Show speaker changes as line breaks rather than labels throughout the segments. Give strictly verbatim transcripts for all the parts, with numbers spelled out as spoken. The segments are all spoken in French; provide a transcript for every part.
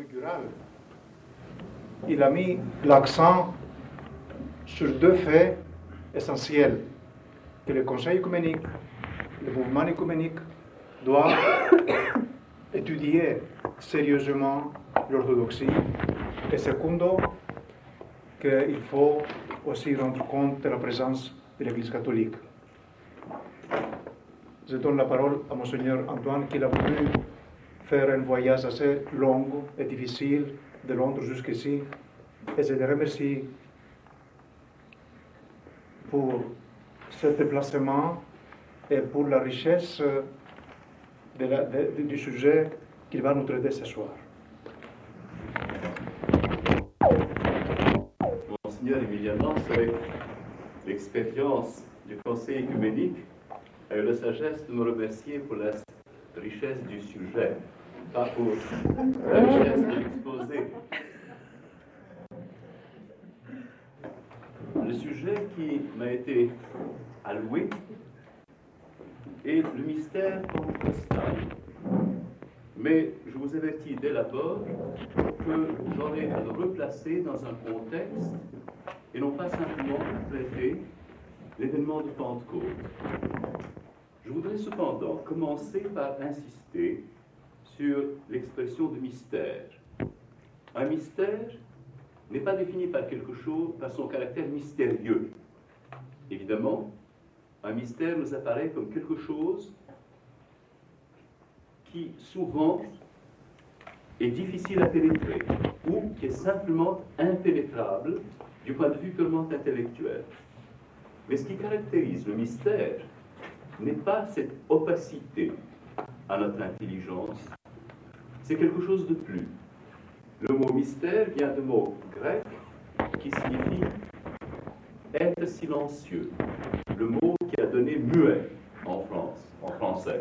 inaugural, il a mis l'accent sur deux faits essentiels que le Conseil œcuménique, le mouvement œcuménique doit étudier sérieusement l'orthodoxie, et secondo, qu'il faut aussi rendre compte de la présence de l'Église catholique. Je donne la parole à Monseigneur Antoine, qui a voulu faire un voyage assez long et difficile de Londres jusqu'ici, et je le remercie pour ce déplacement et pour la richesse de la, de, du sujet qu'il va nous traiter ce soir.
Monseigneur Emiliano, avec l'expérience du Conseil œcuménique, a eu la sagesse de me remercier pour la richesse du sujet, pas pour la richesse de l'exposé. Le sujet qui m'a été alloué est le mystère pentecostal. Mais je vous avertis dès l'abord que j'aurai à le replacer dans un contexte et non pas simplement traiter l'événement de Pentecôte. Je voudrais cependant commencer par insister sur l'expression de mystère. Un mystère n'est pas défini par quelque chose, par son caractère mystérieux. Évidemment, un mystère nous apparaît comme quelque chose qui souvent est difficile à pénétrer ou qui est simplement impénétrable du point de vue purement intellectuel. Mais ce qui caractérise le mystère n'est pas cette opacité à notre intelligence, c'est quelque chose de plus. Le mot mystère vient du mot grec qui signifie être silencieux, le mot qui a donné muet en France, en français.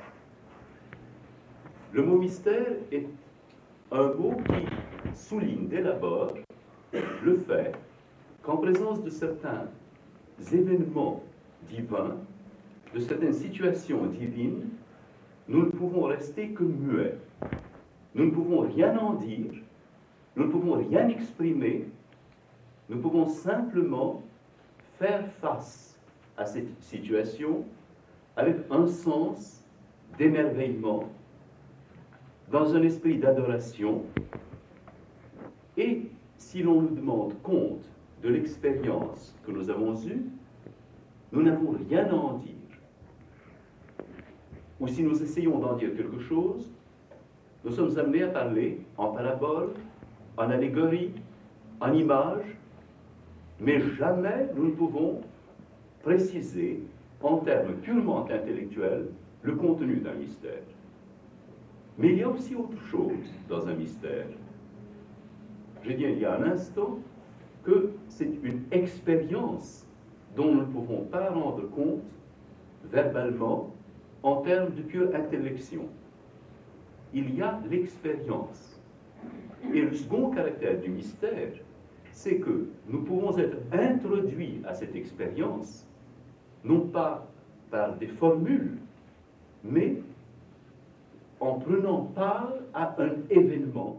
Le mot mystère est un mot qui souligne dès l'abord le fait qu'en présence de certains événements divins, de certaines situations divines, nous ne pouvons rester que muets. Nous ne pouvons rien en dire, nous ne pouvons rien exprimer, nous pouvons simplement faire face à cette situation avec un sens d'émerveillement, dans un esprit d'adoration, et si l'on nous demande compte de l'expérience que nous avons eue, nous n'avons rien à en dire. Ou si nous essayons d'en dire quelque chose, nous sommes amenés à parler en parabole, en allégorie, en image, mais jamais nous ne pouvons préciser, en termes purement intellectuels, le contenu d'un mystère. Mais il y a aussi autre chose dans un mystère. J'ai dit il y a un instant que c'est une expérience dont nous ne pouvons pas rendre compte verbalement en termes de pure intellection. Il y a l'expérience. Et le second caractère du mystère, c'est que nous pouvons être introduits à cette expérience, non pas par des formules, mais en prenant part à un événement,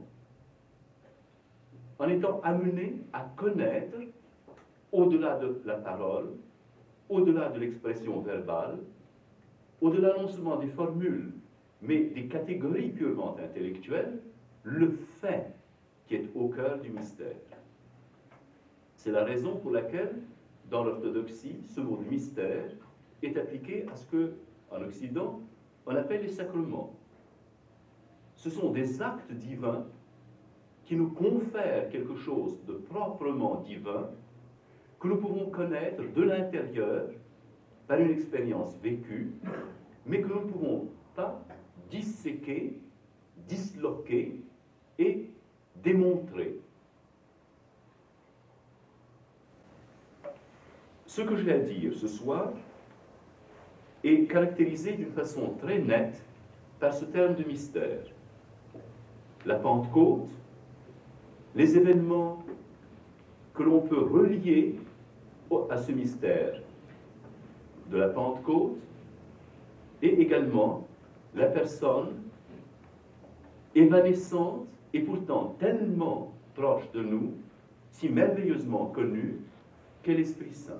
en étant amenés à connaître, au-delà de la parole, au-delà de l'expression verbale, au-delà non seulement des formules, mais des catégories purement intellectuelles, le fait qui est au cœur du mystère. C'est la raison pour laquelle, dans l'orthodoxie, ce mot de mystère est appliqué à ce que, en Occident, on appelle les sacrements. Ce sont des actes divins qui nous confèrent quelque chose de proprement divin, que nous pouvons connaître de l'intérieur par une expérience vécue, mais que nous ne pouvons pas disséquer, disloquer et démontrer. Ce que j'ai à dire ce soir est caractérisé d'une façon très nette par ce terme de mystère. La Pentecôte, les événements que l'on peut relier à ce mystère de la Pentecôte, et également la personne évanescente et pourtant tellement proche de nous, si merveilleusement connu, qu'est l'Esprit Saint.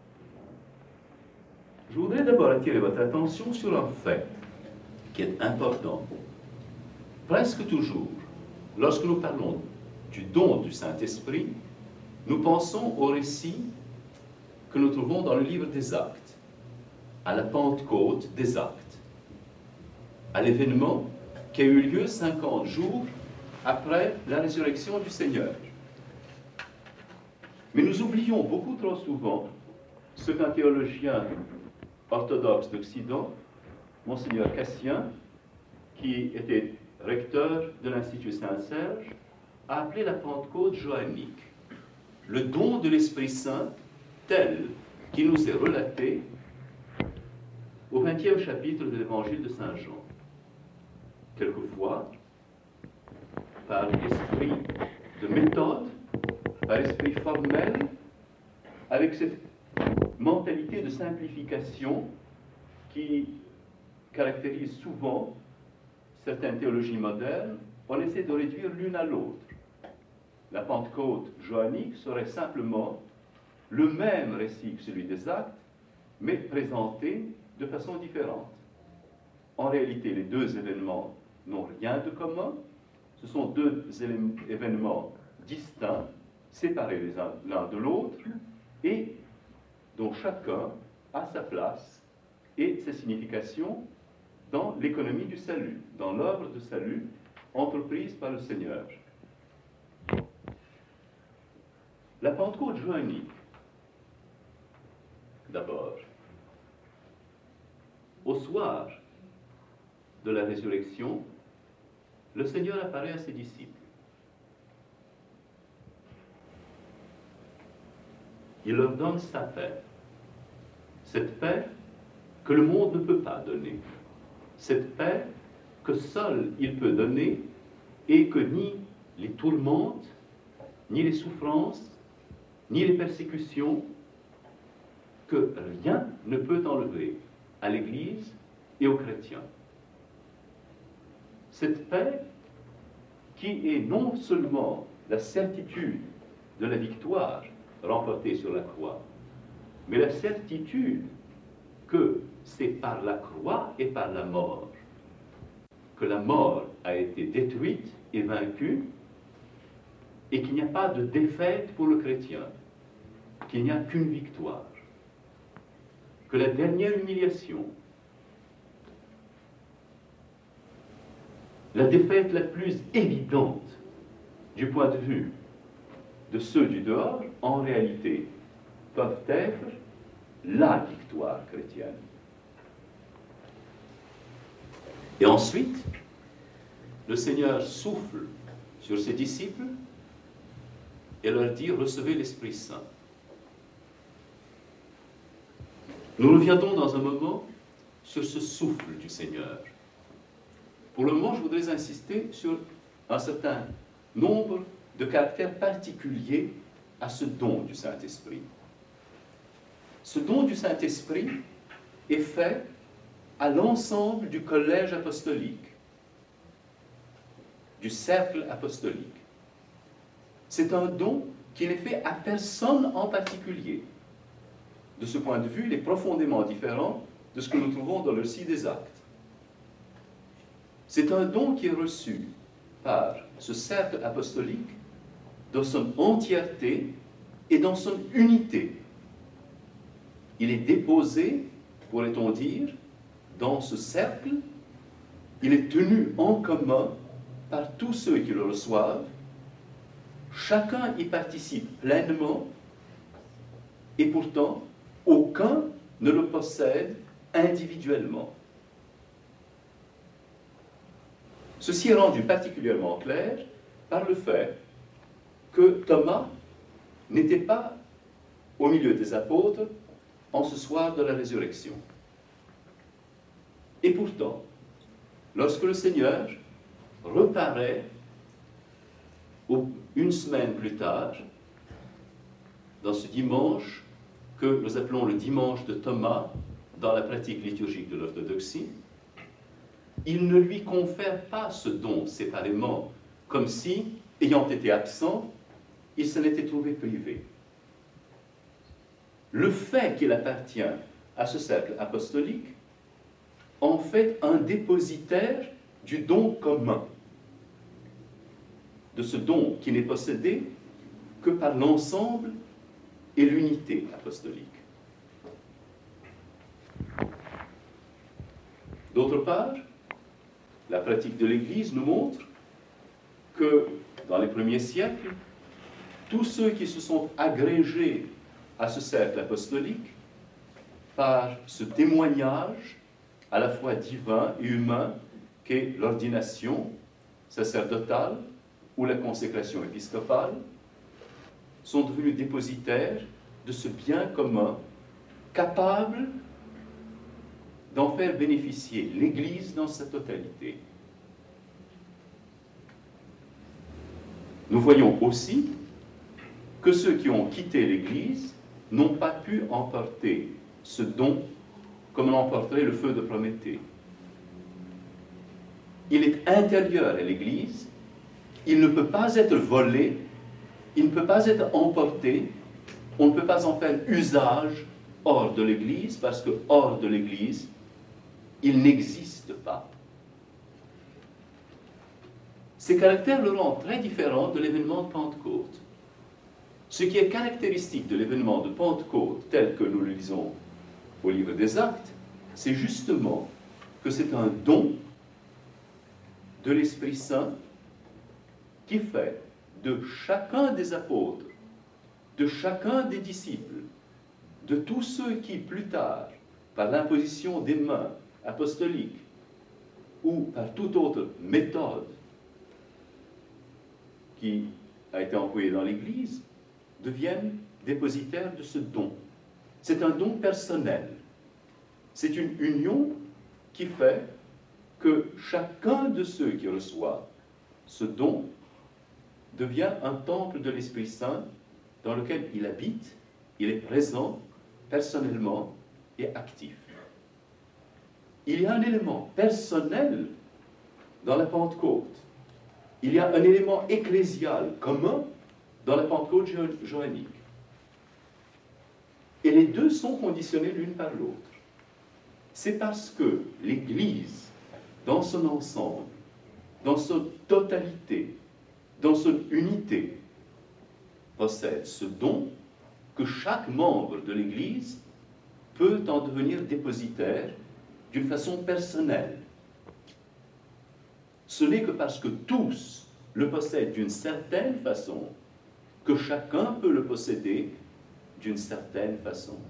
Je voudrais d'abord attirer votre attention sur un fait qui est important. Presque toujours, lorsque nous parlons du don du Saint-Esprit, nous pensons au récit que nous trouvons dans le livre des Actes, à la Pentecôte des Actes, à l'événement qui a eu lieu cinquante jours après la résurrection du Seigneur. Mais nous oublions beaucoup trop souvent ce qu'un théologien orthodoxe d'Occident, Monseigneur Cassien, qui était recteur de l'Institut Saint-Serge, a appelé la Pentecôte joannique, le don de l'Esprit Saint tel qu'il nous est relaté au vingtième chapitre de l'Évangile de Saint Jean. Quelquefois, par esprit de méthode, par esprit formel, avec cette mentalité de simplification qui caractérise souvent certaines théologies modernes, on essaie de réduire l'une à l'autre. La Pentecôte joannique serait simplement le même récit que celui des Actes, mais présenté de façon différente. En réalité, les deux événements n'ont rien de commun. Ce sont deux événements distincts, séparés les uns l'un de l'autre, et dont chacun a sa place et sa signification dans l'économie du salut, dans l'œuvre de salut entreprise par le Seigneur. La Pentecôte joannique, d'abord, au soir de la résurrection, le Seigneur apparaît à ses disciples. Il leur donne sa paix, cette paix que le monde ne peut pas donner, cette paix que seul il peut donner et que ni les tourmentes, ni les souffrances, ni les persécutions, que rien ne peut enlever à l'Église et aux chrétiens. Cette paix qui est non seulement la certitude de la victoire remportée sur la croix, mais la certitude que c'est par la croix et par la mort que la mort a été détruite et vaincue, et qu'il n'y a pas de défaite pour le chrétien, qu'il n'y a qu'une victoire, que la dernière humiliation, la défaite la plus évidente du point de vue de ceux du dehors, en réalité, peuvent être la victoire chrétienne. Et ensuite, le Seigneur souffle sur ses disciples et leur dit « Recevez l'Esprit Saint ». Nous reviendrons dans un moment sur ce souffle du Seigneur. Pour le moment, je voudrais insister sur un certain nombre de caractères particuliers à ce don du Saint-Esprit. Ce don du Saint-Esprit est fait à l'ensemble du collège apostolique, du cercle apostolique. C'est un don qui n'est fait à personne en particulier. De ce point de vue, il est profondément différent de ce que nous trouvons dans le récit des Actes. C'est un don qui est reçu par ce cercle apostolique dans son entièreté et dans son unité. Il est déposé, pourrait-on dire, dans ce cercle, il est tenu en commun par tous ceux qui le reçoivent, chacun y participe pleinement, et pourtant, aucun ne le possède individuellement. Ceci est rendu particulièrement clair par le fait que Thomas n'était pas au milieu des apôtres en ce soir de la résurrection. Et pourtant, lorsque le Seigneur reparaît une semaine plus tard, dans ce dimanche que nous appelons le dimanche de Thomas dans la pratique liturgique de l'orthodoxie, il ne lui confère pas ce don séparément comme si, ayant été absent, il s'en était trouvé privé. Le fait qu'il appartient à ce cercle apostolique en fait un dépositaire du don commun, de ce don qui n'est possédé que par l'ensemble et l'unité apostolique. D'autre part, la pratique de l'Église nous montre que dans les premiers siècles, tous ceux qui se sont agrégés à ce cercle apostolique par ce témoignage à la fois divin et humain qu'est l'ordination sacerdotale ou la consécration épiscopale, sont devenus dépositaires de ce bien commun, capables d'en faire bénéficier l'Église dans sa totalité. Nous voyons aussi que ceux qui ont quitté l'Église n'ont pas pu emporter ce don comme l'emporterait le feu de Prométhée. Il est intérieur à l'Église, il ne peut pas être volé, il ne peut pas être emporté, on ne peut pas en faire usage hors de l'Église, parce que hors de l'Église, il n'existe pas. Ces caractères le rendent très différent de l'événement de Pentecôte. Ce qui est caractéristique de l'événement de Pentecôte, tel que nous le lisons au livre des Actes, c'est justement que c'est un don de l'Esprit Saint qui fait de chacun des apôtres, de chacun des disciples, de tous ceux qui, plus tard, par l'imposition des mains apostoliques ou par toute autre méthode qui a été employée dans l'Église, deviennent dépositaires de ce don. C'est un don personnel. C'est une union qui fait que chacun de ceux qui reçoivent ce don devient un temple de l'Esprit Saint dans lequel il habite, il est présent personnellement et actif. Il y a un élément personnel dans la Pentecôte. Il y a un élément ecclésial commun dans la Pentecôte joannique. Et les deux sont conditionnés l'une par l'autre. C'est parce que l'Église, dans son ensemble, dans sa totalité, dans son unité, possède ce don que chaque membre de l'Église peut en devenir dépositaire d'une façon personnelle. Ce n'est que parce que tous le possèdent d'une certaine façon que chacun peut le posséder d'une certaine façon.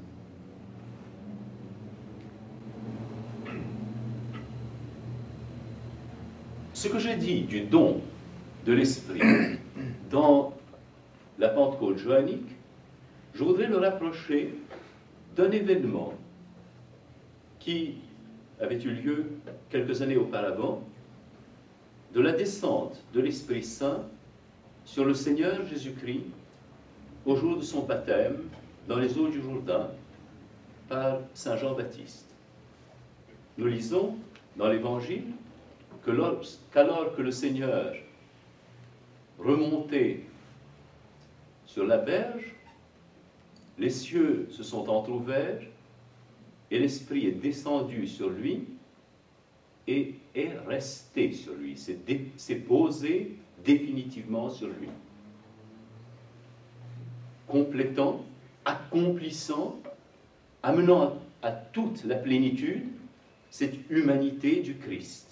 Ce que j'ai dit du don de l'Esprit dans la Pentecôte joannique, je voudrais le rapprocher d'un événement qui avait eu lieu quelques années auparavant, de la descente de l'Esprit Saint sur le Seigneur Jésus-Christ au jour de son baptême dans les eaux du Jourdain par saint Jean-Baptiste. Nous lisons dans l'Évangile que qu'alors que le Seigneur remontait sur la berge, les cieux se sont entr'ouverts et l'Esprit est descendu sur lui et est resté sur lui, s'est posé définitivement sur lui, complétant, accomplissant, amenant à toute la plénitude cette humanité du Christ.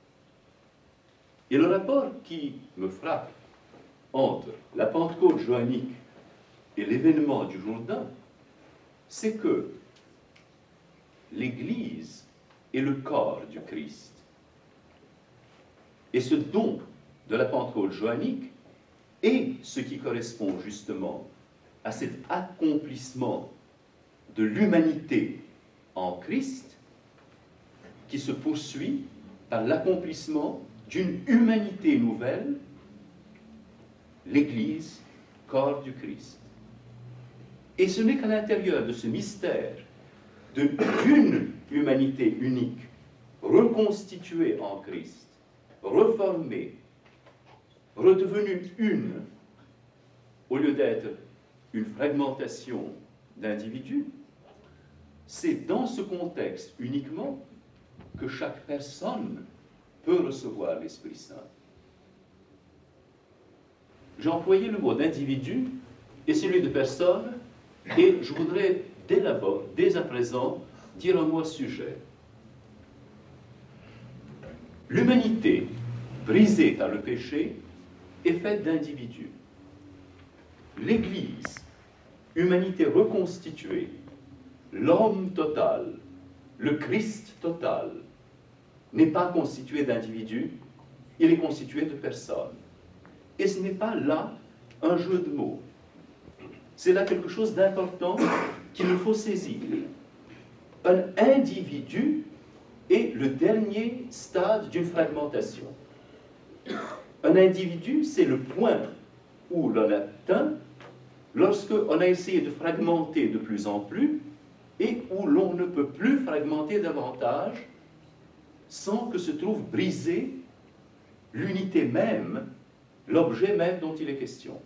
Et le rapport qui me frappe entre la Pentecôte joannique et l'événement du Jourdain, c'est que l'Église est le corps du Christ. Et ce don de la Pentecôte joannique est ce qui correspond justement à cet accomplissement de l'humanité en Christ qui se poursuit par l'accomplissement d'une humanité nouvelle, l'Église, corps du Christ. Et ce n'est qu'à l'intérieur de ce mystère d'une humanité unique, reconstituée en Christ, reformée, redevenue une, au lieu d'être une fragmentation d'individus, c'est dans ce contexte uniquement que chaque personne peut recevoir l'Esprit Saint. J'ai employé le mot d'individu et celui de personne, et je voudrais dès, dès à présent dire un mot à ce sujet. L'humanité, brisée par le péché, est faite d'individus. L'Église, humanité reconstituée, l'homme total, le Christ total, n'est pas constitué d'individus, il est constitué de personnes. Et ce n'est pas là un jeu de mots. C'est là quelque chose d'important qu'il nous faut saisir. Un individu est le dernier stade d'une fragmentation. Un individu, c'est le point où l'on atteint lorsqu'on a essayé de fragmenter de plus en plus et où l'on ne peut plus fragmenter davantage sans que se trouve brisée l'unité même, l'objet même dont il est question.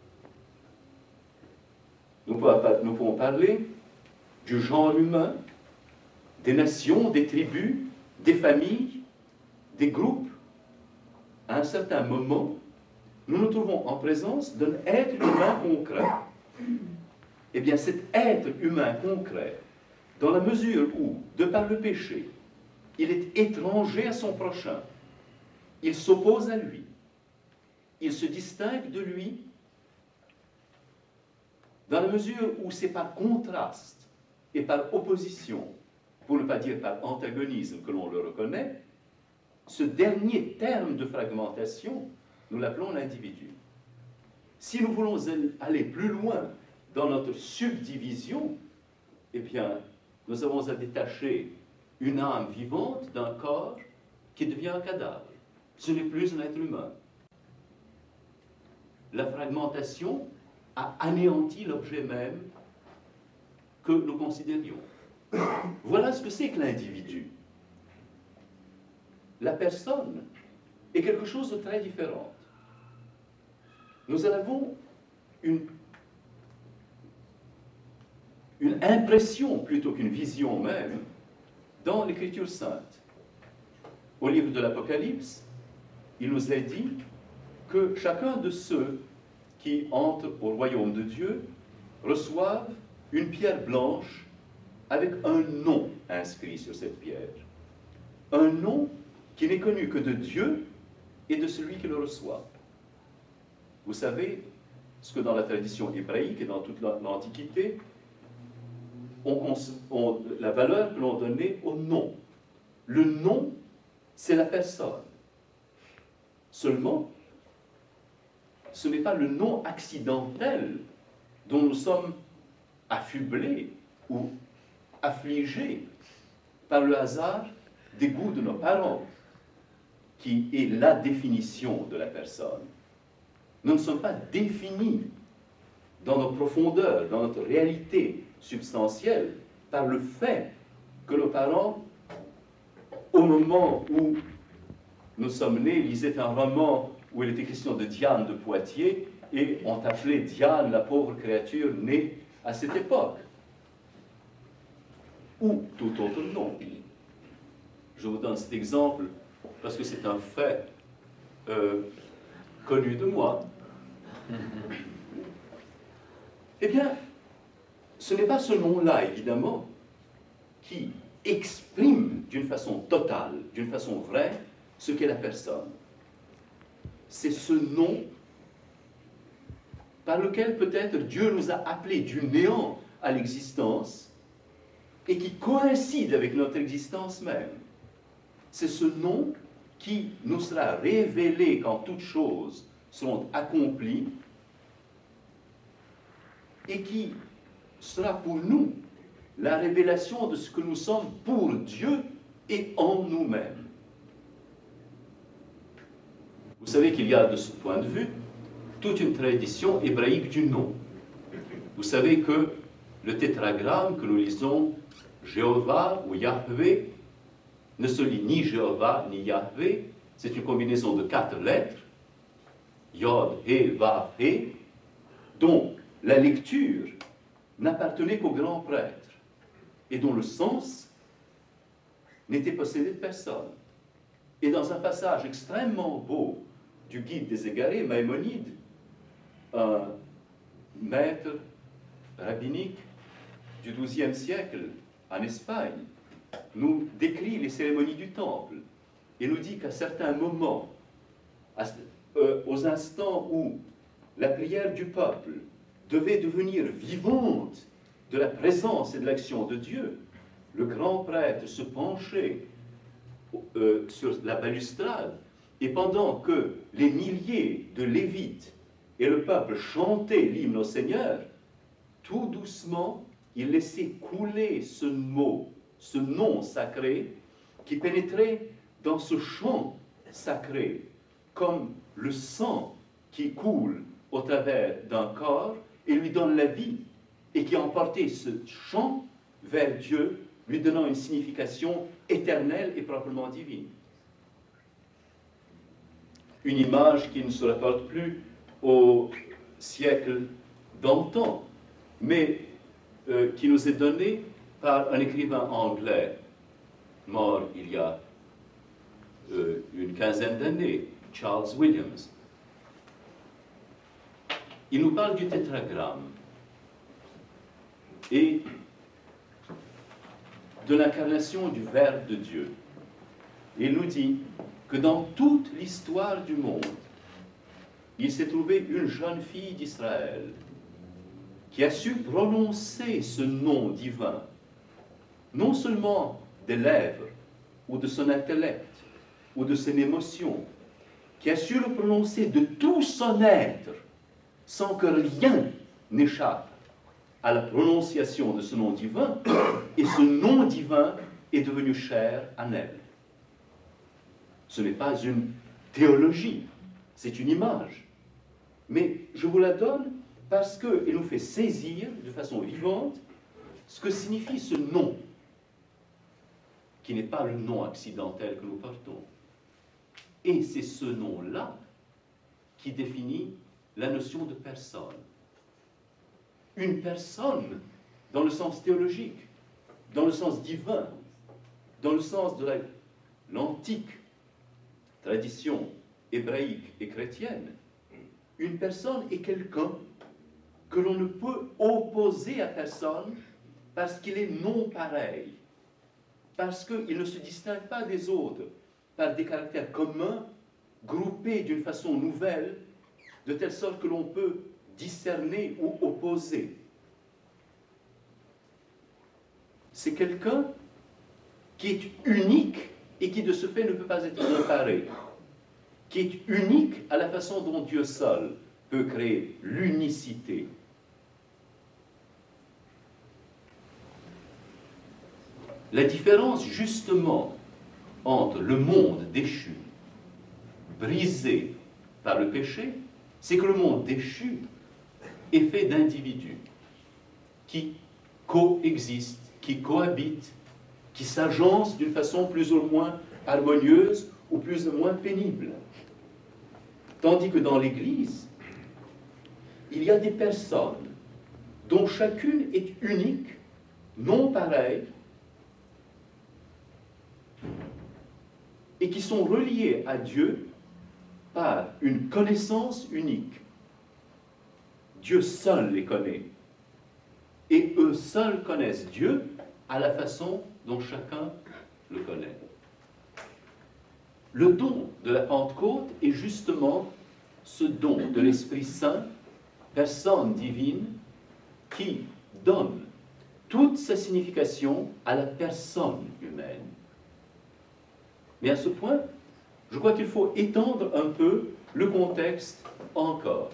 Nous pouvons parler du genre humain, des nations, des tribus, des familles, des groupes. À un certain moment, nous nous trouvons en présence d'un être humain concret. Eh bien, cet être humain concret, dans la mesure où, de par le péché, il est étranger à son prochain, il s'oppose à lui, il se distingue de lui, dans la mesure où c'est par contraste et par opposition, pour ne pas dire par antagonisme que l'on le reconnaît, ce dernier terme de fragmentation, nous l'appelons l'individu. Si nous voulons aller plus loin dans notre subdivision, eh bien, nous avons à détacher une âme vivante d'un corps qui devient un cadavre. Ce n'est plus un être humain. La fragmentation a anéanti l'objet même que nous considérions. Voilà ce que c'est que l'individu. La personne est quelque chose de très différent. Nous en avons une, une impression plutôt qu'une vision même dans l'Écriture sainte. Au livre de l'Apocalypse, il nous est dit que chacun de ceux qui entrent au royaume de Dieu reçoivent une pierre blanche avec un nom inscrit sur cette pierre. Un nom qui n'est connu que de Dieu et de celui qui le reçoit. Vous savez ce que dans la tradition hébraïque et dans toute l'Antiquité, on, on, la valeur que l'on donnait au nom. Le nom, c'est la personne. Seulement, ce n'est pas le nom accidentel dont nous sommes affublés ou affligés par le hasard des goûts de nos parents, qui est la définition de la personne. Nous ne sommes pas définis dans nos profondeurs, dans notre réalité substantielle, par le fait que nos parents, au moment où nous sommes nés, lisaient un roman où il était question de Diane de Poitiers, et ont appelé Diane la pauvre créature née à cette époque. Ou tout autre nom. Je vous donne cet exemple parce que c'est un fait euh, connu de moi. Eh bien, ce n'est pas ce nom-là, évidemment, qui exprime d'une façon totale, d'une façon vraie, ce qu'est la personne. C'est ce nom par lequel peut-être Dieu nous a appelés du néant à l'existence et qui coïncide avec notre existence même. C'est ce nom qui nous sera révélé quand toutes choses seront accomplies et qui sera pour nous la révélation de ce que nous sommes pour Dieu et en nous-mêmes. Vous savez qu'il y a de ce point de vue toute une tradition hébraïque du nom. Vous savez que le tétragramme que nous lisons, Jéhovah ou Yahvé, ne se lit ni Jéhovah ni Yahvé, c'est une combinaison de quatre lettres, Yod, He, Vav, He, dont la lecture n'appartenait qu'au grand prêtre et dont le sens n'était possédé de personne. Et dans un passage extrêmement beau du Guide des égarés, Maïmonide, un maître rabbinique du douzième siècle en Espagne, nous décrit les cérémonies du temple et nous dit qu'à certains moments, à, euh, aux instants où la prière du peuple devait devenir vivante de la présence et de l'action de Dieu, le grand prêtre se penchait euh, sur la balustrade et pendant que les milliers de Lévites et le peuple chantaient l'hymne au Seigneur, tout doucement, il laissait couler ce mot, ce nom sacré qui pénétrait dans ce chant sacré, comme le sang qui coule au travers d'un corps et lui donne la vie, et qui emportait ce chant vers Dieu, lui donnant une signification éternelle et proprement divine. Une image qui ne se rapporte plus au siècle d'antan, mais euh, qui nous est donnée par un écrivain anglais, mort il y a euh, une quinzaine d'années, Charles Williams. Il nous parle du tétragramme et de l'incarnation du Verbe de Dieu. Il nous dit que dans toute l'histoire du monde, il s'est trouvé une jeune fille d'Israël qui a su prononcer ce nom divin, non seulement des lèvres, ou de son intellect, ou de son émotion, qui a su le prononcer de tout son être, sans que rien n'échappe à la prononciation de ce nom divin, et ce nom divin est devenu chair en elle. Ce n'est pas une théologie, c'est une image. Mais je vous la donne parce qu'elle nous fait saisir de façon vivante ce que signifie ce nom, qui n'est pas le nom accidentel que nous portons. Et c'est ce nom-là qui définit la notion de personne. Une personne dans le sens théologique, dans le sens divin, dans le sens de l'antique tradition hébraïque et chrétienne. Une personne est quelqu'un que l'on ne peut opposer à personne parce qu'il est non pareil, parce qu'il ne se distingue pas des autres par des caractères communs, groupés d'une façon nouvelle, de telle sorte que l'on peut discerner ou opposer. C'est quelqu'un qui est unique et qui de ce fait ne peut pas être comparé, qui est unique à la façon dont Dieu seul peut créer l'unicité. La différence justement entre le monde déchu, brisé par le péché, c'est que le monde déchu est fait d'individus qui coexistent, qui cohabitent, qui s'agencent d'une façon plus ou moins harmonieuse ou plus ou moins pénible. Tandis que dans l'Église, il y a des personnes dont chacune est unique, non pareille, et qui sont reliées à Dieu par une connaissance unique. Dieu seul les connaît. Et eux seuls connaissent Dieu à la façon dont chacun le connaît. Le don de la Pentecôte est justement ce don de l'Esprit Saint, personne divine, qui donne toute sa signification à la personne humaine. Mais à ce point, je crois qu'il faut étendre un peu le contexte encore.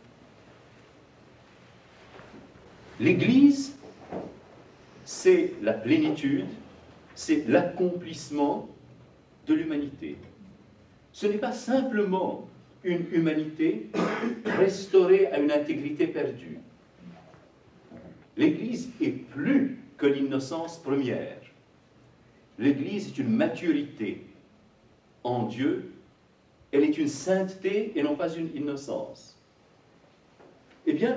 L'Église, c'est la plénitude, c'est l'accomplissement de l'humanité. Ce n'est pas simplement une humanité restaurée à une intégrité perdue. L'Église est plus que l'innocence première. L'Église est une maturité en Dieu elle est une sainteté et non pas une innocence. Eh bien,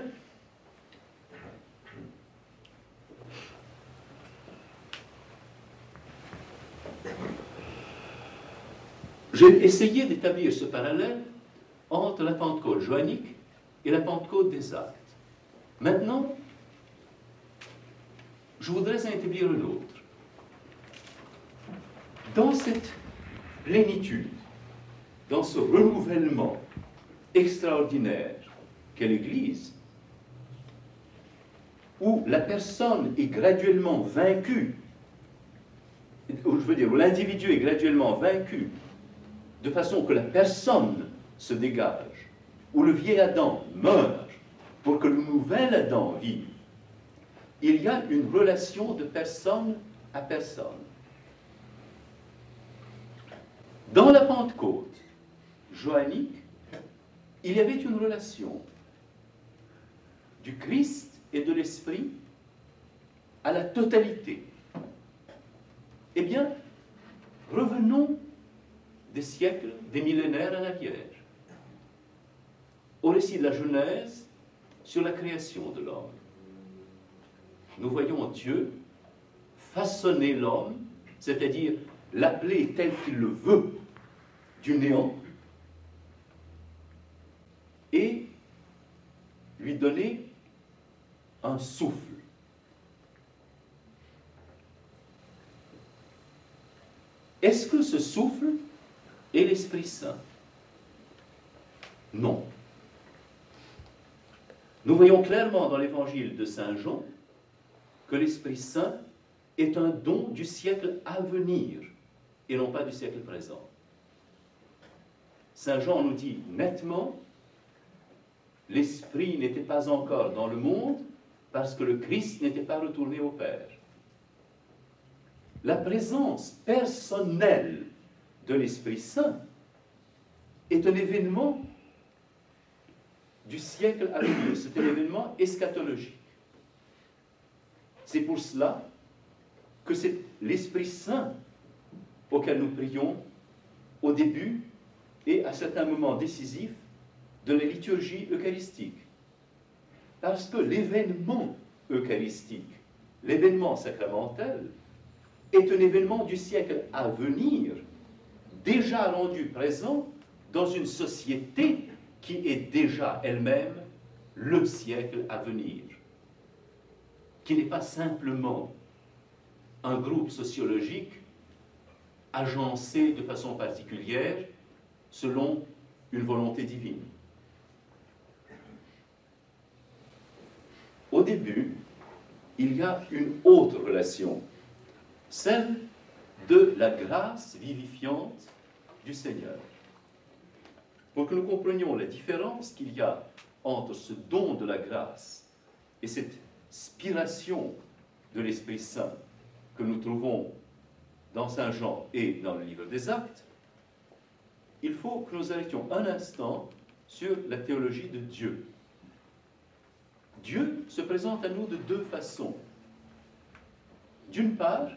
j'ai essayé d'établir ce parallèle entre la Pentecôte joannique et la Pentecôte des Actes. Maintenant, je voudrais en établir une autre. Dans cette plénitude, dans ce renouvellement extraordinaire qu'est l'Église, où la personne est graduellement vaincue, où je veux dire, où l'individu est graduellement vaincu, de façon que la personne se dégage, où le vieil Adam meurt pour que le nouvel Adam vive, il y a une relation de personne à personne. Dans la Pentecôte joannique, il y avait une relation du Christ et de l'Esprit à la totalité. Eh bien, revenons des siècles, des millénaires en arrière, au récit de la Genèse sur la création de l'homme. Nous voyons Dieu façonner l'homme, c'est-à-dire l'appeler tel qu'il le veut, du néant, et lui donner un souffle. Est-ce que ce souffle est l'Esprit Saint? Non. Nous voyons clairement dans l'évangile de Saint Jean que l'Esprit Saint est un don du siècle à venir et non pas du siècle présent. Saint Jean nous dit nettement, l'Esprit n'était pas encore dans le monde parce que le Christ n'était pas retourné au Père. La présence personnelle de l'Esprit Saint est un événement du siècle à venir, c'est un événement eschatologique. C'est pour cela que c'est l'Esprit Saint auquel nous prions au début et à certains moments décisifs de la liturgie eucharistique. Parce que l'événement eucharistique, l'événement sacramentel, est un événement du siècle à venir, déjà rendu présent dans une société qui est déjà elle-même le siècle à venir, qui n'est pas simplement un groupe sociologique agencé de façon particulière selon une volonté divine. Au début, il y a une autre relation, celle de la grâce vivifiante du Seigneur. Pour que nous comprenions la différence qu'il y a entre ce don de la grâce et cette spiration de l'Esprit Saint que nous trouvons dans Saint Jean et dans le livre des Actes, il faut que nous arrêtions un instant sur la théologie de Dieu. Dieu se présente à nous de deux façons. D'une part,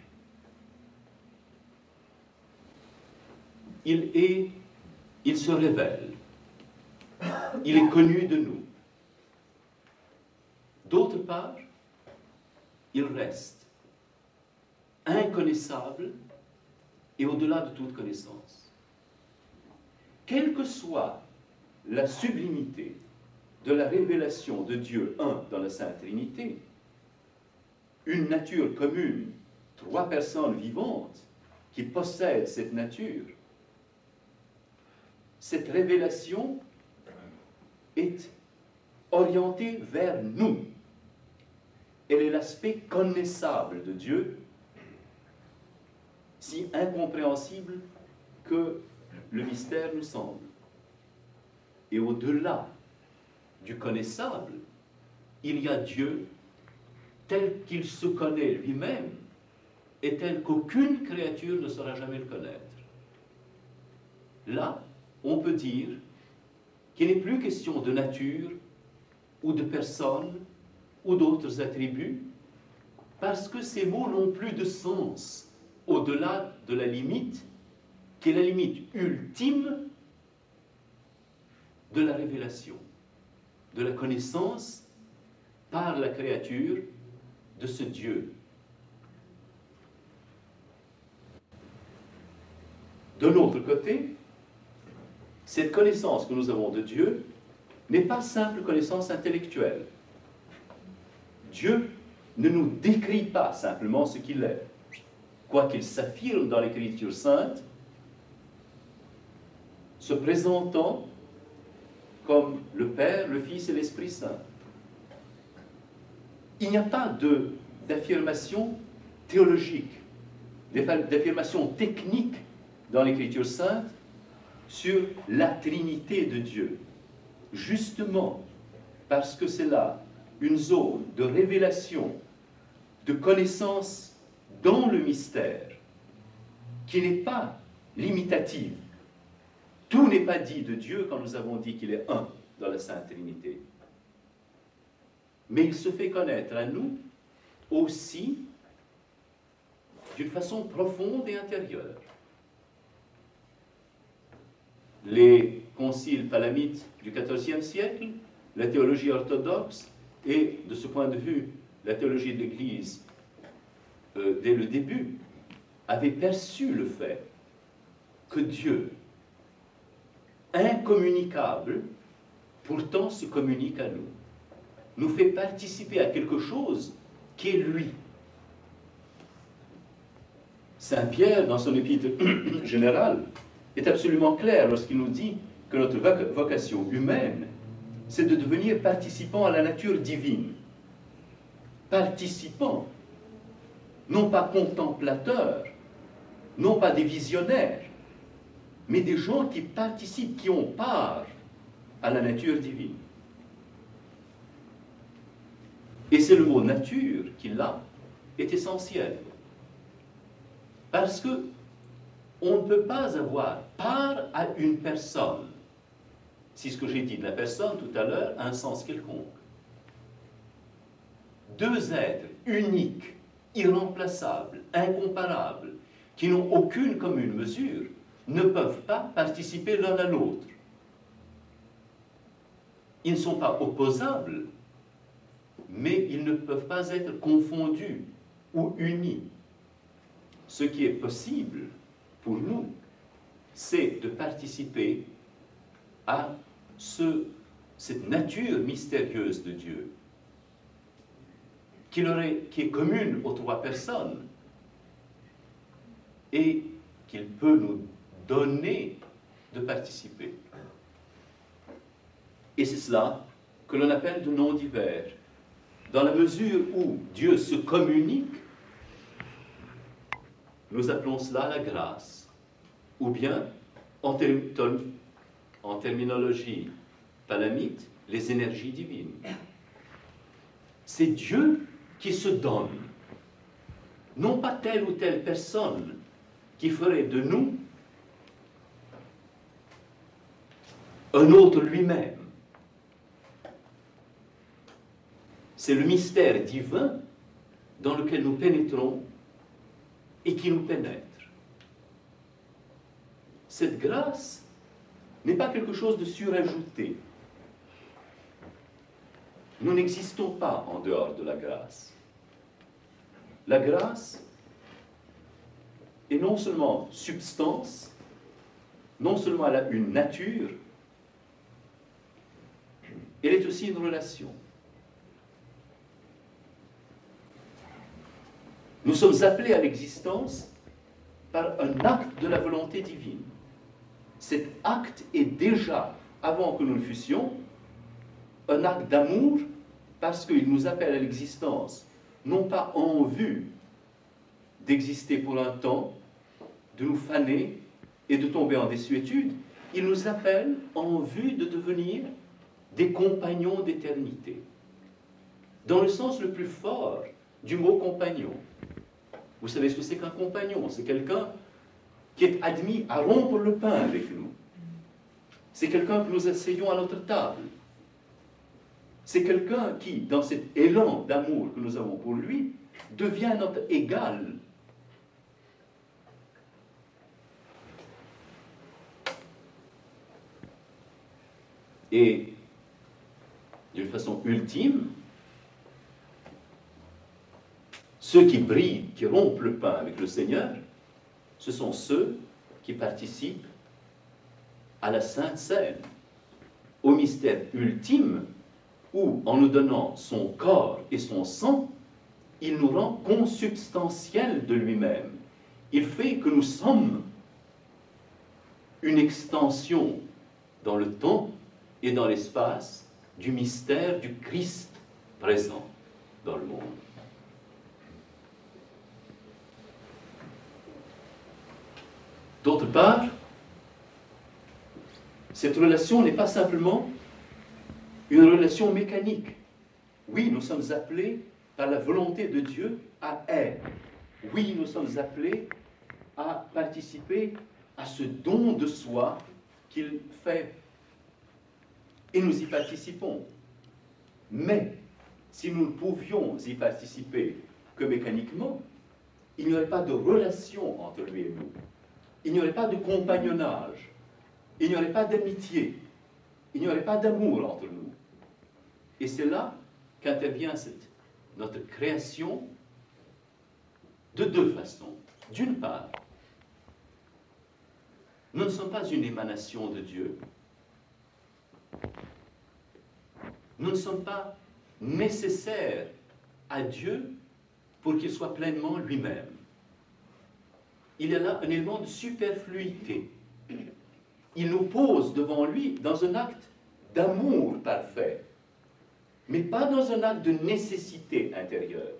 il est, il se révèle, il est connu de nous. D'autre part, il reste inconnaissable et au-delà de toute connaissance. Quelle que soit la sublimité de la révélation de Dieu un dans la Sainte Trinité, une nature commune, trois personnes vivantes qui possèdent cette nature, cette révélation est orientée vers nous. Elle est l'aspect connaissable de Dieu, si incompréhensible que le mystère nous semble. Et au-delà du connaissable, il y a Dieu tel qu'il se connaît lui-même et tel qu'aucune créature ne saura jamais le connaître. Là, on peut dire qu'il n'est plus question de nature ou de personne ou d'autres attributs, parce que ces mots n'ont plus de sens au-delà de la limite qui est la limite ultime de la révélation, de la connaissance par la créature de ce Dieu. De l'autre côté, cette connaissance que nous avons de Dieu n'est pas simple connaissance intellectuelle. Dieu ne nous décrit pas simplement ce qu'il est, quoiqu'il s'affirme dans l'Écriture sainte, se présentant comme le Père, le Fils et l'Esprit Saint. Il n'y a pas d'affirmation théologique, d'affirmation technique dans l'Écriture sainte sur la Trinité de Dieu. Justement, parce que c'est là une zone de révélation, de connaissance dans le mystère, qui n'est pas limitative. Tout n'est pas dit de Dieu quand nous avons dit qu'il est un dans la Sainte Trinité. Mais il se fait connaître à nous aussi d'une façon profonde et intérieure. Les conciles palamites du quatorzième siècle, la théologie orthodoxe et, de ce point de vue, la théologie de l'Église euh, dès le début, avaient perçu le fait que Dieu, incommunicable, pourtant se communique à nous, nous fait participer à quelque chose qui est lui. Saint Pierre, dans son épître générale, est absolument clair lorsqu'il nous dit que notre vocation humaine, c'est de devenir participant à la nature divine. Participant, non pas contemplateurs, non pas des visionnaires, mais des gens qui participent, qui ont part à la nature divine. Et c'est le mot nature qui, là, est essentiel. Parce que on ne peut pas avoir part à une personne, si ce que j'ai dit de la personne tout à l'heure a un sens quelconque. Deux êtres uniques, irremplaçables, incomparables, qui n'ont aucune commune mesure, ne peuvent pas participer l'un à l'autre. Ils ne sont pas opposables, mais ils ne peuvent pas être confondus ou unis. Ce qui est possible pour nous, c'est de participer à ce, cette nature mystérieuse de Dieu, qui, leur est, qui est commune aux trois personnes, et qu'il peut nous donner de participer. Et c'est cela que l'on appelle de noms divers. Dans la mesure où Dieu se communique, nous appelons cela la grâce, ou bien, en, ter en terminologie palamite, les énergies divines. C'est Dieu qui se donne, non pas telle ou telle personne qui ferait de nous un autre lui-même. C'est le mystère divin dans lequel nous pénétrons et qui nous pénètre. Cette grâce n'est pas quelque chose de surajouté. Nous n'existons pas en dehors de la grâce. La grâce est non seulement substance, non seulement elle a une nature, elle est aussi une relation. Nous sommes appelés à l'existence par un acte de la volonté divine. Cet acte est déjà, avant que nous le fussions, un acte d'amour parce qu'il nous appelle à l'existence, non pas en vue d'exister pour un temps, de nous faner et de tomber en désuétude, il nous appelle en vue de devenir des compagnons d'éternité. Dans le sens le plus fort du mot compagnon. Vous savez ce que c'est qu'un compagnon? C'est quelqu'un qui est admis à rompre le pain avec nous. C'est quelqu'un que nous asseyons à notre table. C'est quelqu'un qui, dans cet élan d'amour que nous avons pour lui, devient notre égal. Et d'une façon ultime, ceux qui brillent, qui rompent le pain avec le Seigneur, ce sont ceux qui participent à la Sainte Seine, au mystère ultime où, en nous donnant son corps et son sang, il nous rend consubstantiels de lui-même. Il fait que nous sommes une extension dans le temps et dans l'espace du mystère du Christ présent dans le monde. D'autre part, cette relation n'est pas simplement une relation mécanique. Oui, nous sommes appelés par la volonté de Dieu à être. Oui, nous sommes appelés à participer à ce don de soi qu'il fait. Et nous y participons. Mais, si nous ne pouvions y participer que mécaniquement, il n'y aurait pas de relation entre lui et nous. Il n'y aurait pas de compagnonnage. Il n'y aurait pas d'amitié. Il n'y aurait pas d'amour entre nous. Et c'est là qu'intervient cette, notre création de deux façons. D'une part, nous ne sommes pas une émanation de Dieu. Nous ne sommes pas nécessaires à Dieu pour qu'il soit pleinement lui-même. Il y a là un élément de superfluité. Il nous pose devant lui dans un acte d'amour parfait, mais pas dans un acte de nécessité intérieure.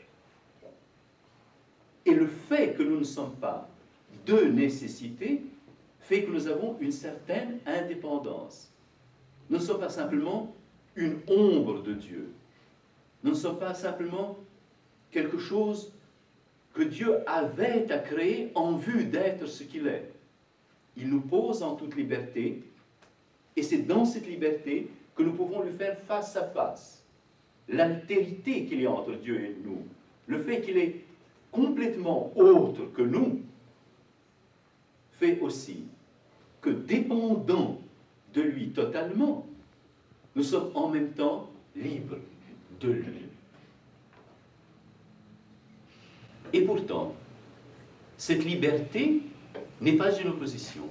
Et le fait que nous ne sommes pas de nécessité fait que nous avons une certaine indépendance. Nous ne sommes pas simplement une ombre de Dieu. Nous ne sommes pas simplement quelque chose que Dieu avait à créer en vue d'être ce qu'il est. Il nous pose en toute liberté, et c'est dans cette liberté que nous pouvons lui faire face à face. L'altérité qu'il y a entre Dieu et nous, le fait qu'il est complètement autre que nous, fait aussi que, dépendant de lui totalement, nous sommes en même temps libres de lui. Et pourtant, cette liberté n'est pas une opposition.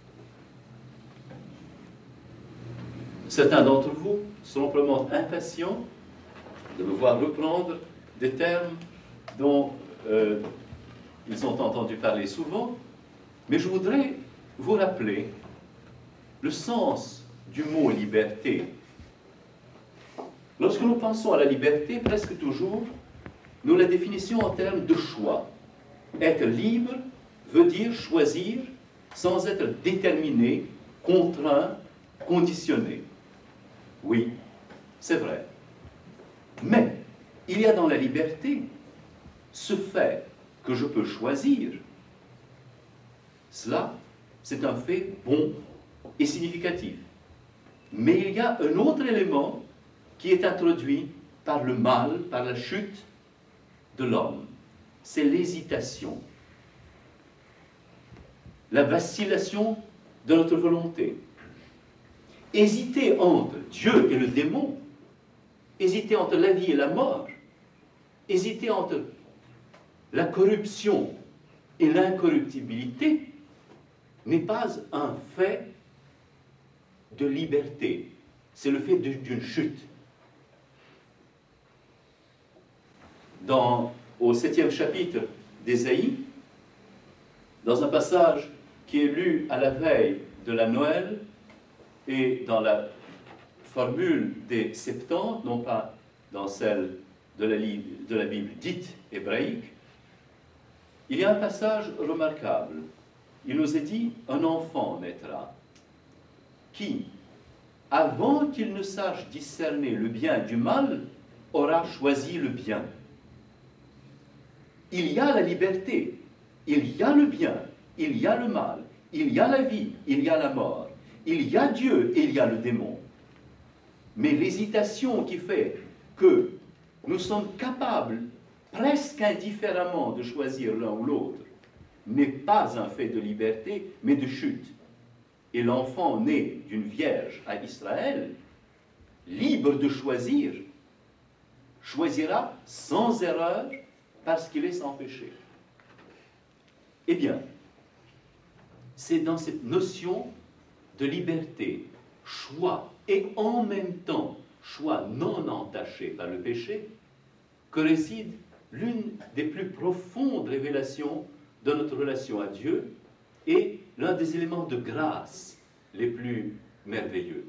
Certains d'entre vous seront probablement impatients de me voir reprendre des termes dont euh, ils ont entendu parler souvent, mais je voudrais vous rappeler le sens du mot liberté. Lorsque nous pensons à la liberté, presque toujours, nous la définissons en termes de choix. Être libre veut dire choisir sans être déterminé, contraint, conditionné. Oui, c'est vrai. Mais il y a dans la liberté ce fait que je peux choisir. Cela, c'est un fait bon et significatif. Mais il y a un autre élément qui est introduit par le mal, par la chute de l'homme. C'est l'hésitation. La vacillation de notre volonté. Hésiter entre Dieu et le démon, hésiter entre la vie et la mort, hésiter entre la corruption et l'incorruptibilité n'est pas un fait de liberté, c'est le fait d'une chute. Dans, au septième chapitre d'Ésaïe, dans un passage qui est lu à la veille de la Noël, et dans la formule des Septante, non pas dans celle de la, de la Bible dite hébraïque, il y a un passage remarquable. Il nous est dit, un enfant naîtra, qui, avant qu'il ne sache discerner le bien du mal, aura choisi le bien. Il y a la liberté, il y a le bien, il y a le mal, il y a la vie, il y a la mort. Il y a Dieu et il y a le démon. Mais l'hésitation qui fait que nous sommes capables, presque indifféremment, de choisir l'un ou l'autre, n'est pas un fait de liberté, mais de chute. Et l'enfant né d'une vierge à Israël libre de choisir, choisira sans erreur parce qu'il est sans péché. Eh bien, c'est dans cette notion de liberté, choix et en même temps choix non entaché par le péché, que réside l'une des plus profondes révélations de notre relation à Dieu et l'un des éléments de grâce les plus merveilleux.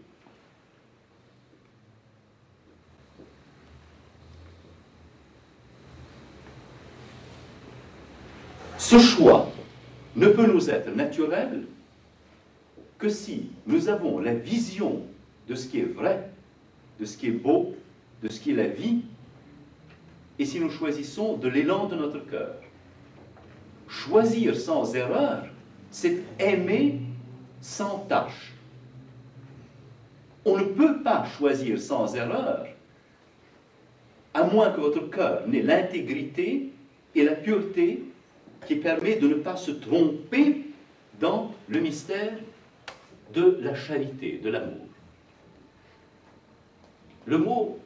Ce choix ne peut nous être naturel que si nous avons la vision de ce qui est vrai, de ce qui est beau, de ce qui est la vie, et si nous choisissons de l'élan de notre cœur. Choisir sans erreur, c'est aimer sans tâche. On ne peut pas choisir sans erreur, à moins que votre cœur n'ait l'intégrité et la pureté qui permet de ne pas se tromper dans le mystère de la charité, de l'amour. Le mot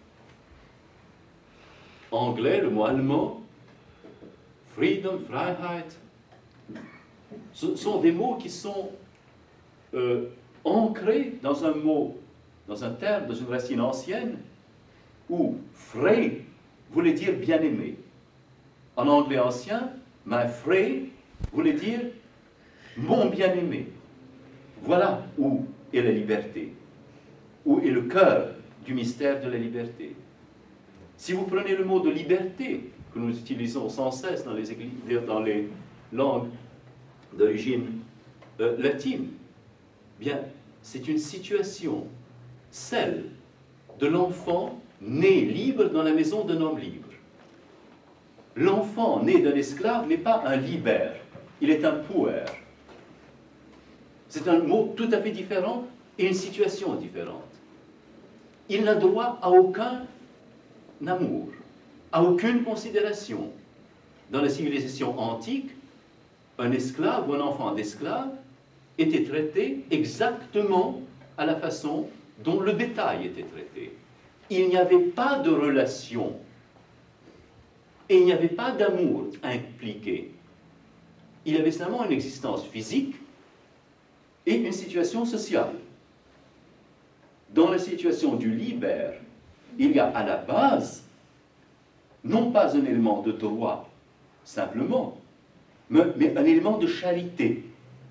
anglais, le mot allemand, freedom, Freiheit, ce sont des mots qui sont euh, ancrés dans un mot, dans un terme, dans une racine ancienne, où frei voulait dire bien-aimé. En anglais ancien, my frei voulait dire mon bien-aimé. Voilà où est la liberté, où est le cœur du mystère de la liberté. Si vous prenez le mot de liberté, que nous utilisons sans cesse dans les, églises, dans les langues d'origine euh, latine, bien, c'est une situation, celle de l'enfant né libre dans la maison d'un homme libre. L'enfant né d'un esclave n'est pas un libère, il est un puer. C'est un mot tout à fait différent et une situation différente. Il n'a droit à aucun amour, à aucune considération. Dans la civilisation antique, un esclave ou un enfant d'esclave était traité exactement à la façon dont le bétail était traité. Il n'y avait pas de relation et il n'y avait pas d'amour impliqué. Il y avait seulement une existence physique et une situation sociale. Dans la situation du libère, il y a à la base non pas un élément de droit simplement, mais, mais un élément de charité.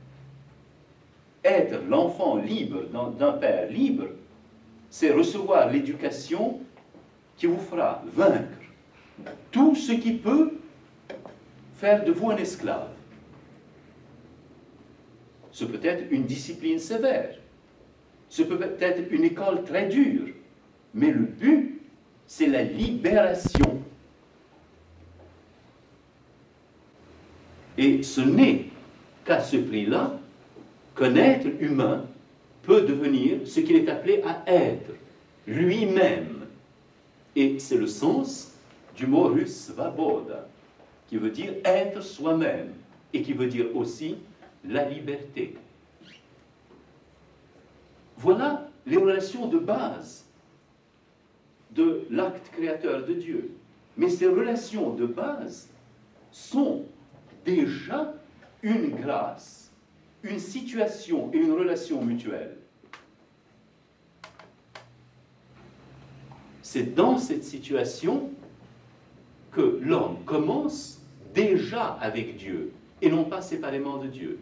Être l'enfant libre d'un père libre, c'est recevoir l'éducation qui vous fera vaincre tout ce qui peut faire de vous un esclave. Ce peut être une discipline sévère, ce peut être une école très dure, mais le but, c'est la libération. Et ce n'est qu'à ce prix-là qu'un être humain peut devenir ce qu'il est appelé à être, lui-même. Et c'est le sens du mot russe svoboda, qui veut dire être soi-même, et qui veut dire aussi la liberté. Voilà les relations de base de l'acte créateur de Dieu. Mais ces relations de base sont déjà une grâce, une situation et une relation mutuelle. C'est dans cette situation que l'homme commence déjà avec Dieu et non pas séparément de Dieu.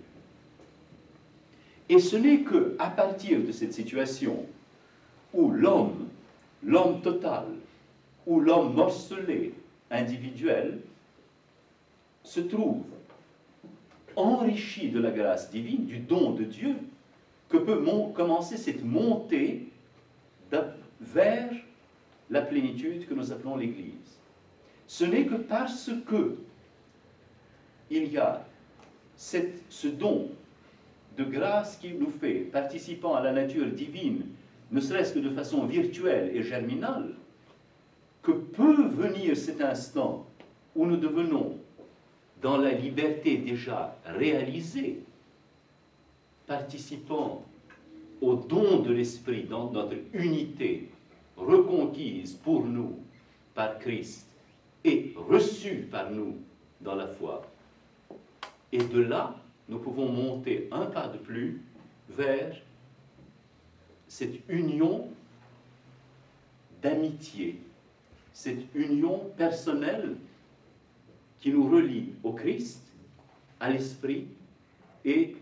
Et ce n'est qu'à partir de cette situation où l'homme, l'homme total, où l'homme morcelé, individuel, se trouve enrichi de la grâce divine, du don de Dieu, que peut commencer cette montée vers la plénitude que nous appelons l'Église. Ce n'est que parce que il y a cette, ce don de grâce qui nous fait, participant à la nature divine, ne serait-ce que de façon virtuelle et germinale, que peut venir cet instant où nous devenons, dans la liberté déjà réalisée, participants au don de l'Esprit dans notre unité reconquise pour nous par Christ et reçue par nous dans la foi. Et de là, nous pouvons monter un pas de plus vers cette union d'amitié, cette union personnelle qui nous relie au Christ, à l'Esprit et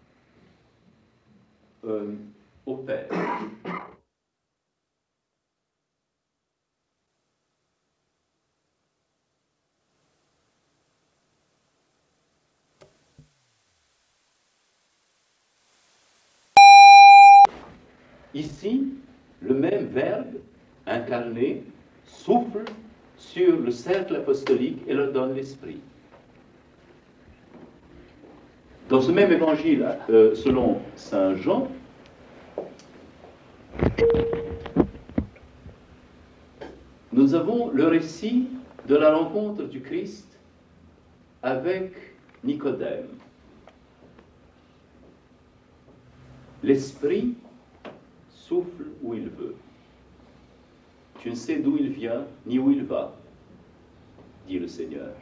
euh, au Père. Ici, le même Verbe incarné souffle sur le cercle apostolique et leur donne l'Esprit. Dans ce même évangile, euh, selon saint Jean, nous avons le récit de la rencontre du Christ avec Nicodème. L'Esprit souffle où il veut. Tu ne sais d'où il vient, ni où il va, dit le Seigneur.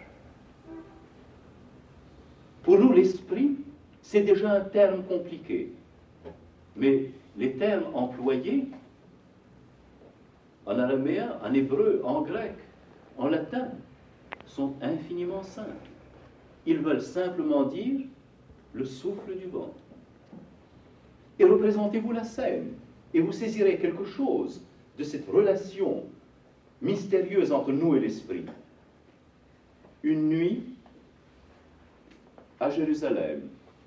Pour nous, l'esprit, c'est déjà un terme compliqué. Mais les termes employés en araméen, en hébreu, en grec, en latin, sont infiniment simples. Ils veulent simplement dire le souffle du vent. Et représentez-vous la scène, et vous saisirez quelque chose de cette relation mystérieuse entre nous et l'Esprit. Une nuit à Jérusalem,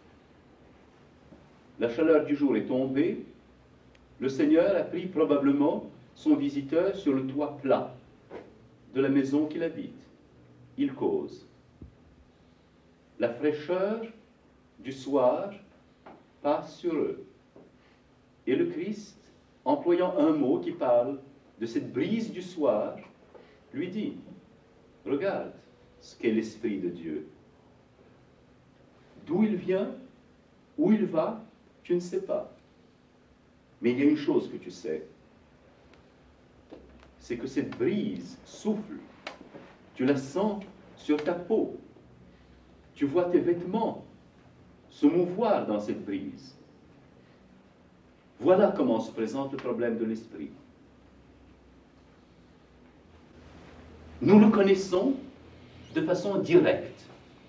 la chaleur du jour est tombée, le Seigneur a pris probablement son visiteur sur le toit plat de la maison qu'il habite. Il cause. La fraîcheur du soir passe sur eux. Et le Christ, employant un mot qui parle de cette brise du soir, lui dit, regarde ce qu'est l'Esprit de Dieu. D'où il vient, où il va, tu ne sais pas. Mais il y a une chose que tu sais, c'est que cette brise souffle, tu la sens sur ta peau, tu vois tes vêtements se mouvoir dans cette brise. Voilà comment se présente le problème de l'esprit. Nous le connaissons de façon directe.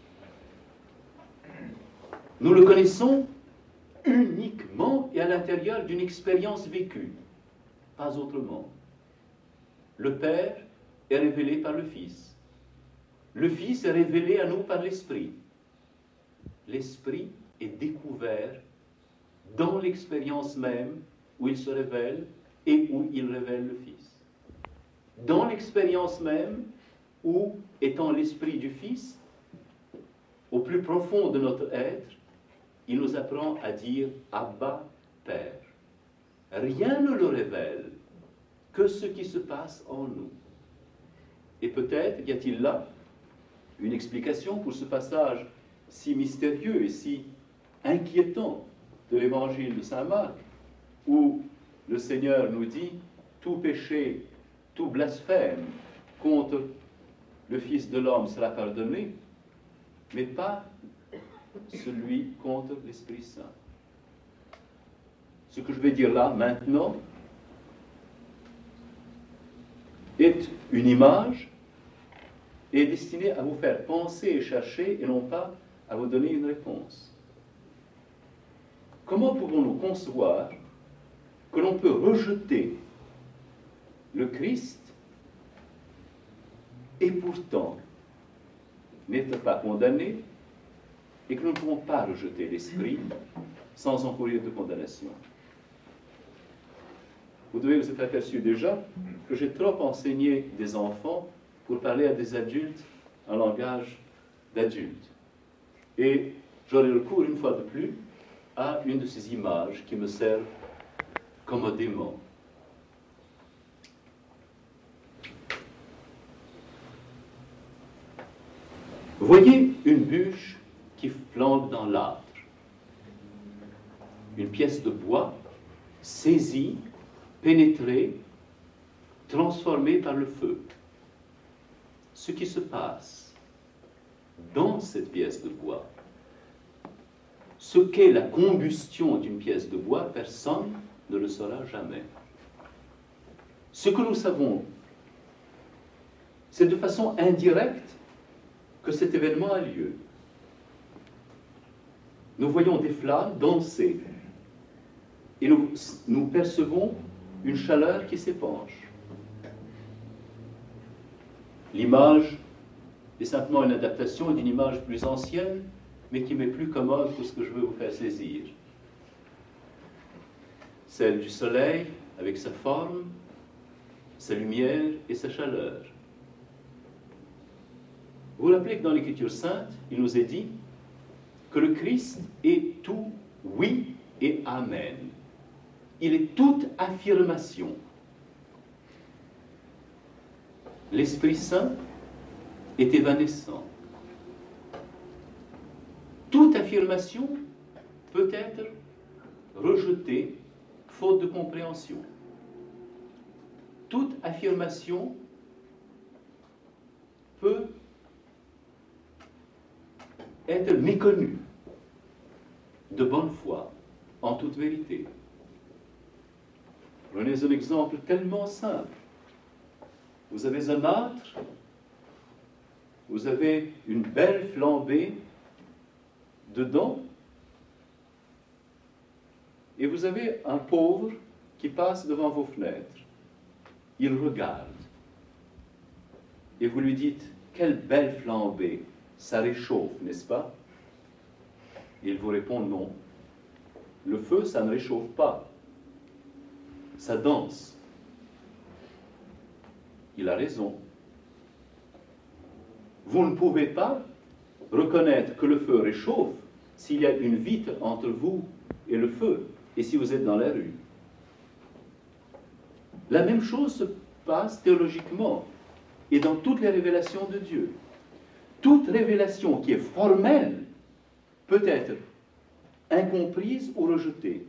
Nous le connaissons uniquement et à l'intérieur d'une expérience vécue, pas autrement. Le Père est révélé par le Fils. Le Fils est révélé à nous par l'Esprit. L'Esprit est découvert dans l'expérience même où il se révèle et où il révèle le Fils. Dans l'expérience même où, étant l'Esprit du Fils, au plus profond de notre être, il nous apprend à dire « Abba, Père ». Rien ne le révèle que ce qui se passe en nous. Et peut-être y a-t-il là une explication pour ce passage si mystérieux et si inquiétant de l'évangile de saint Marc, où le Seigneur nous dit « Tout péché, tout blasphème contre le Fils de l'homme sera pardonné, mais pas celui contre l'Esprit Saint. » Ce que je vais dire là, maintenant, est une image et est destinée à vous faire penser et chercher et non pas à vous donner une réponse. Comment pouvons-nous concevoir que l'on peut rejeter le Christ et pourtant n'être pas condamné et que nous ne pouvons pas rejeter l'Esprit sans encourir de condamnation? Vous devez vous être aperçu déjà que j'ai trop enseigné des enfants pour parler à des adultes en langage d'adultes. Et j'aurai recours une fois de plus à une de ces images qui me servent commodément. Voyez une bûche qui flambe dans l'âtre, une pièce de bois saisi, pénétré, transformé par le feu. Ce qui se passe dans cette pièce de bois, ce qu'est la combustion d'une pièce de bois, personne ne le saura jamais. Ce que nous savons, c'est de façon indirecte que cet événement a lieu. Nous voyons des flammes danser et nous, nous percevons une chaleur qui s'épanche. L'image est simplement une adaptation d'une image plus ancienne, mais qui m'est plus commode pour ce que je veux vous faire saisir. Celle du soleil avec sa forme, sa lumière et sa chaleur. Vous vous rappelez que dans l'Écriture sainte, il nous est dit que le Christ est tout oui et amen. Il est toute affirmation. L'Esprit Saint est évanescent. Toute affirmation peut être rejetée faute de compréhension. Toute affirmation peut être méconnue de bonne foi, en toute vérité. Prenez un exemple tellement simple. Vous avez un âtre, vous avez une belle flambée dedans, et vous avez un pauvre qui passe devant vos fenêtres. Il regarde, et vous lui dites, quelle belle flambée, ça réchauffe, n'est-ce pas? Il vous répond non. Le feu, ça ne réchauffe pas, ça danse. Il a raison. Vous ne pouvez pas reconnaître que le feu réchauffe s'il y a une vitre entre vous et le feu, et si vous êtes dans la rue. La même chose se passe théologiquement et dans toutes les révélations de Dieu. Toute révélation qui est formelle peut être incomprise ou rejetée,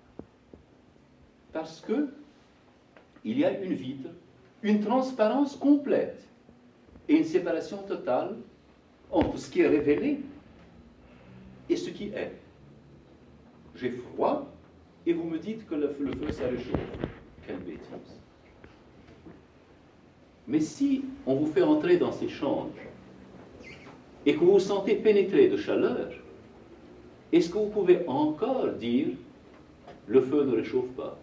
parce que il y a une vitre, une transparence complète et une séparation totale entre ce qui est révélé et ce qui est. J'ai froid et vous me dites que le feu, le feu ça réchauffe. Quelle bêtise. Mais si on vous fait entrer dans ces chambres et que vous vous sentez pénétré de chaleur, est-ce que vous pouvez encore dire le feu ne réchauffe pas?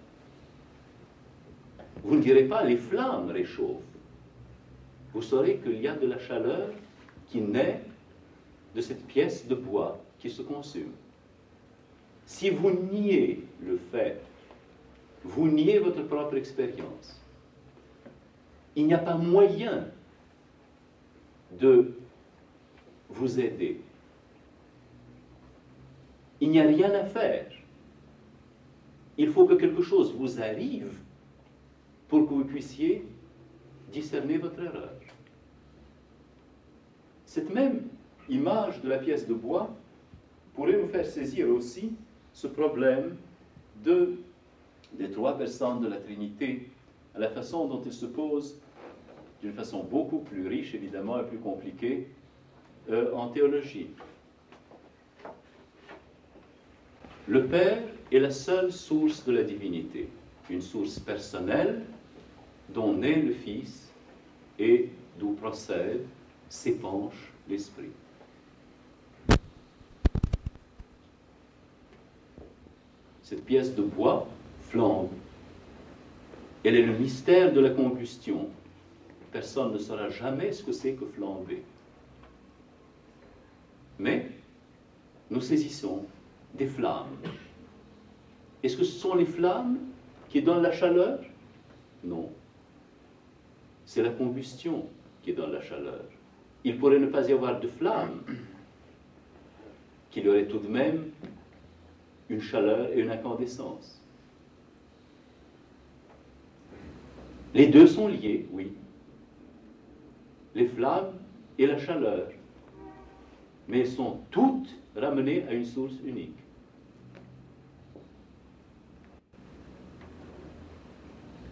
Vous ne direz pas les flammes réchauffent. Vous saurez qu'il y a de la chaleur qui naît de cette pièce de bois qui se consume. Si vous niez le fait, vous niez votre propre expérience. Il n'y a pas moyen de vous aider. Il n'y a rien à faire. Il faut que quelque chose vous arrive pour que vous puissiez discerner votre erreur. Cette même image de la pièce de bois pourrait nous faire saisir aussi ce problème de, des trois personnes de la Trinité, à la façon dont il se pose d'une façon beaucoup plus riche, évidemment, et plus compliquée euh, en théologie. Le Père est la seule source de la divinité, une source personnelle dont naît le Fils et d'où procède, s'épanche l'Esprit. Cette pièce de bois flambe. Elle est le mystère de la combustion. Personne ne saura jamais ce que c'est que flamber. Mais nous saisissons des flammes. Est-ce que ce sont les flammes qui donnent la chaleur? Non. C'est la combustion qui donne la chaleur. Il pourrait ne pas y avoir de flammes, qu'il y aurait tout de même une chaleur et une incandescence. Les deux sont liés, oui. Les flammes et la chaleur. Mais elles sont toutes ramenées à une source unique.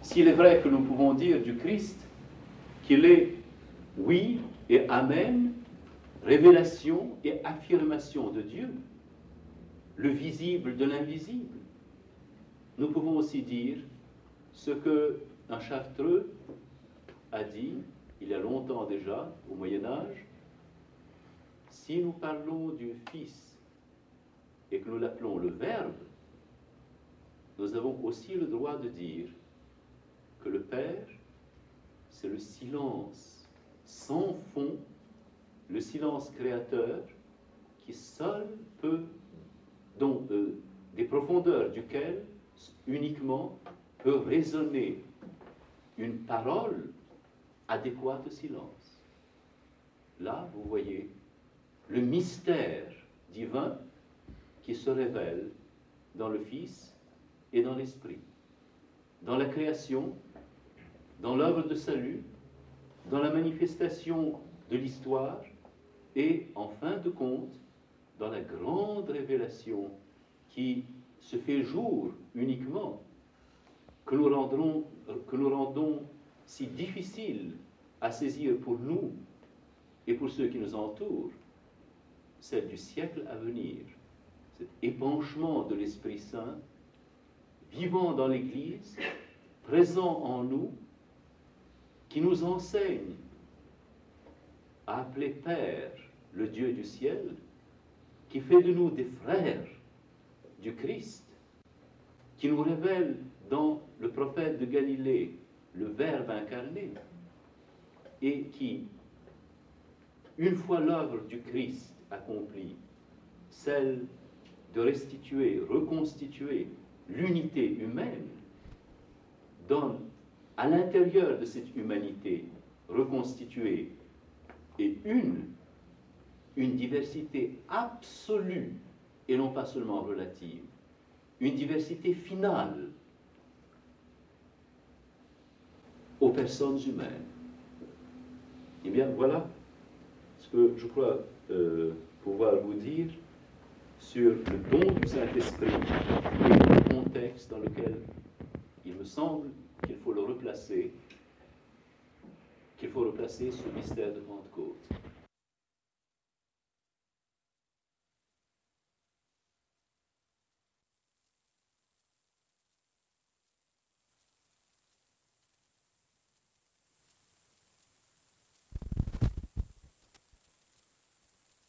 S'il est vrai que nous pouvons dire du Christ qu'il est oui et amen, révélation et affirmation de Dieu, le visible de l'invisible, nous pouvons aussi dire ce que un Chartreux a dit il y a longtemps déjà, au Moyen-Âge: si nous parlons du Fils et que nous l'appelons le Verbe, nous avons aussi le droit de dire que le Père, c'est le silence sans fond, le silence créateur qui seul peut, dont, euh, des profondeurs duquel uniquement peut résonner une parole adéquate au silence. Là, vous voyez le mystère divin qui se révèle dans le Fils et dans l'Esprit, dans la création, dans l'œuvre de salut, dans la manifestation de l'histoire et, en fin de compte, dans la grande révélation qui se fait jour uniquement, que nous rendons, que nous rendons si difficile à saisir pour nous et pour ceux qui nous entourent, celle du siècle à venir, cet épanchement de l'Esprit Saint, vivant dans l'Église, présent en nous, qui nous enseigne à appeler Père le Dieu du ciel, qui fait de nous des frères du Christ, qui nous révèle dans le prophète de Galilée le Verbe incarné, et qui, une fois l'œuvre du Christ accomplie, celle de restituer, reconstituer l'unité humaine, donne à l'intérieur de cette humanité reconstituée et une, une diversité absolue et non pas seulement relative, une diversité finale aux personnes humaines. Eh bien, voilà ce que je crois euh, pouvoir vous dire sur le don du Saint-Esprit et le contexte dans lequel il me semble qu'il faut le replacer, qu'il faut replacer ce mystère de Pentecôte.